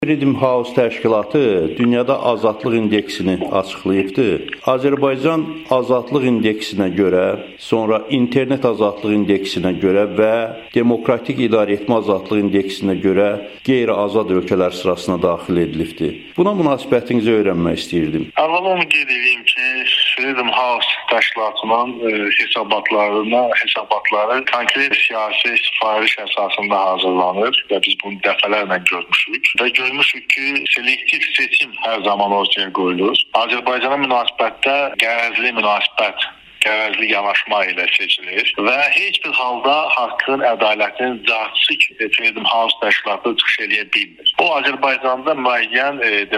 Freedom House təşkilatı dünyada azadlıq indeksini açıqlayıbdır. Azərbaycan azadlıq indeksinə görə, sonra internet azadlıq indeksinə görə və demokratik idarəetmə azadlıq indeksinə görə qeyri-azad ölkələr sırasına daxil edilibdir. Buna münasibətinizi öyrənmək istəyirdim. Əvvəla onu qeyd edeyim ki, Freedom House təşkilatının hesabatları konkret siyasi sifariş əsasında hazırlanır və biz bunu dəfələrlə görmüşük. Və görmüşük ki, selektiv seçim hər zaman ortaya qoyulur. Azərbaycana münasibətdə qərəzli yanaşma ilə seçilir və heç bir halda haqqın, ədalətin carçı Freedom House təşkilatı çıxış eləyə bilmir. O, Azərbaycanda müəyyən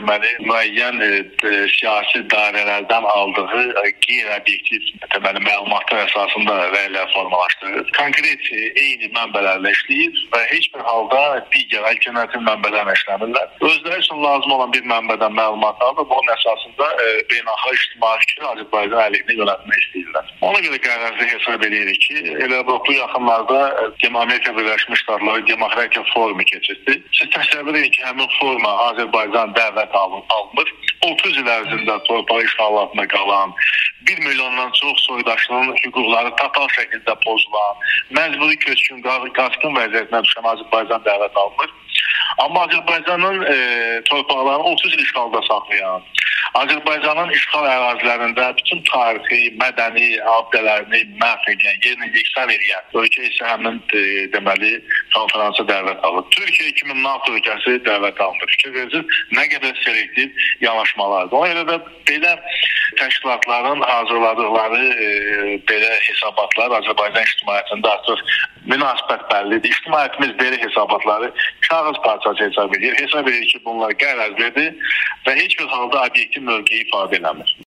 siyasi dairələrdən aldığı qeyri-obyektiv məlumatlar əsasında rəylər formalaşdırır. Konkret eyni mənbələrlə işləyir və heç bir halda digər alternativ mənbələrlə işləmirlər. Özləri üçün lazım olan bir mənbədən məlumat alır, bunun əsasında beynəlxalq ictimai fikri Azərbaycan əleyhinə yönəltmək istəyirlər. Ona görə qərarlı hesab edirik ki, elə bu yaxınlarda Amerika Birləşmiş Ştatları Demokratiya Forumu keçirdi. Siz təsəvvür edin ki, həmin foruma Azərbaycan dəvət alınır. 30 il ərzində torpaq işğalı altında qalan, 1 milyondan çox soydaşının hüquqları total şəkildə pozulan, məcburi köçkün, qaçqın vəziyyətinə düşən Azərbaycan dəvət alınır. Amma Azərbaycanın torpaqlarını 30 il işğalda saxlayan, Azərbaycanın işğal ərazilərində bütün tarixi, mədəni abidələrini məhv edən, yerinə yeksan edən ölkə isə həmin konferansa dəvət alır. Türkiyə kimi NATO ölkəsi dəvət alınır. Fikir verirsiniz, nə qədər selektiv yanaşmalardır. Ona görə də belə təşkilatların hazırladıqları belə hesabatlar Azərbaycan ictimaiyyətində artıq münasibət bəllidir. İctimaiyyətimiz belə hesabatları kağız parçası hesab edir. Hesab edir ki, bunlar qərəzlidir və heç bir halda obyektiv mövqeyi ifadə eləmir.